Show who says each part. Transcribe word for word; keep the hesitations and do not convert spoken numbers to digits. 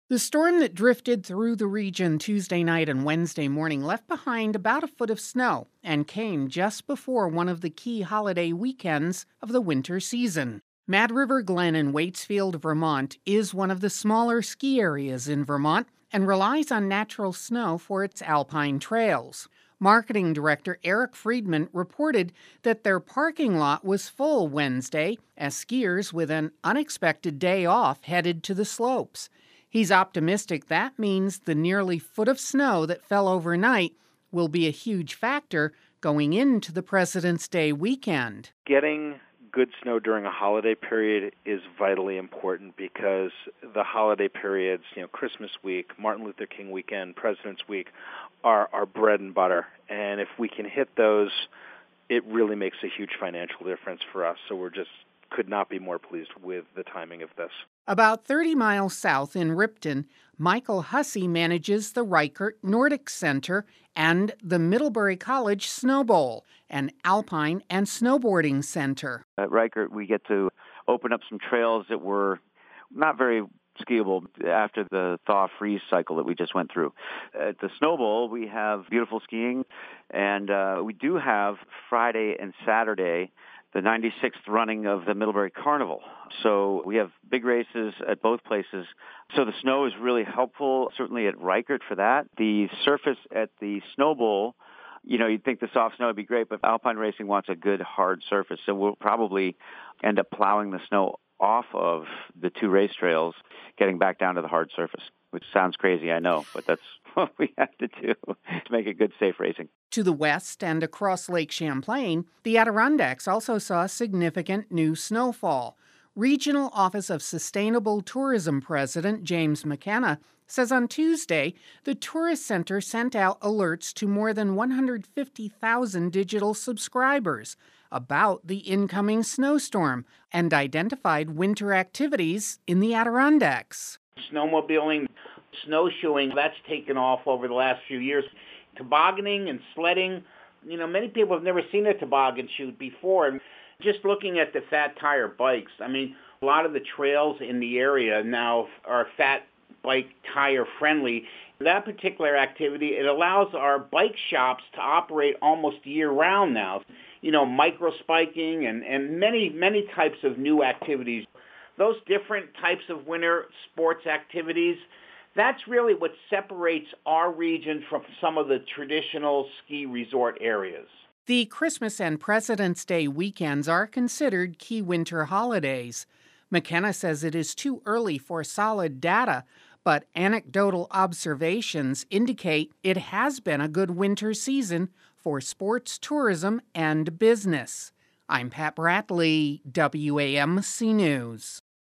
Speaker 1: The storm that drifted through the region Tuesday night and Wednesday morning left behind about a foot of snow and came just before one of the key holiday weekends of the winter season. Mad River Glen in Waitsfield, Vermont is one of the smaller ski areas in Vermont and relies on natural snow for its alpine trails. Marketing Director Eric Friedman reported that their parking lot was full Wednesday as skiers with an unexpected day off headed to the slopes. He's optimistic that means the nearly foot of snow that fell overnight will be a huge factor going into the President's Day weekend.
Speaker 2: Getting good snow during a holiday period is vitally important because the holiday periods, you know, Christmas week, Martin Luther King weekend, President's week, are our bread and butter. And if we can hit those, it really makes a huge financial difference for us. So we're just could not be more pleased with the timing of this.
Speaker 1: About thirty miles south in Ripton, Michael Hussey manages the Reichert Nordic Center and the Middlebury College Snow Bowl, an alpine and snowboarding center.
Speaker 3: At Reichert, we get to open up some trails that were not very skiable after the thaw-freeze cycle that we just went through. At the Snow Bowl, we have beautiful skiing, and uh, we do have Friday and Saturday the ninety-sixth running of the Middlebury Carnival. So we have big races at both places. So the snow is really helpful, certainly at Reichert for that. The surface at the Snow Bowl, you know, you'd think the soft snow would be great, but Alpine Racing wants a good hard surface. So we'll probably end up plowing the snow off of the two race trails, getting back down to the hard surface, which sounds crazy, I know, but that's what we have to do to make it good, safe racing.
Speaker 1: To the west and across Lake Champlain, the Adirondacks also saw significant new snowfall. Regional Office of Sustainable Tourism President James McKenna says on Tuesday, the Tourist Center sent out alerts to more than one hundred fifty thousand digital subscribers about the incoming snowstorm and identified winter activities in the Adirondacks.
Speaker 4: Snowmobiling, snowshoeing, that's taken off over the last few years. Tobogganing and sledding, you know, many people have never seen a toboggan chute before. And just looking at the fat tire bikes, I mean, a lot of the trails in the area now are fat bike tire friendly. That particular activity, it allows our bike shops to operate almost year round now. You know, micro spiking and, and many, many types of new activities. Those different types of winter sports activities, that's really what separates our region from some of the traditional ski resort areas.
Speaker 1: The Christmas and President's Day weekends are considered key winter holidays. McKenna says it is too early for solid data, but anecdotal observations indicate it has been a good winter season for sports, tourism, and business. I'm Pat Bradley, W A M C News.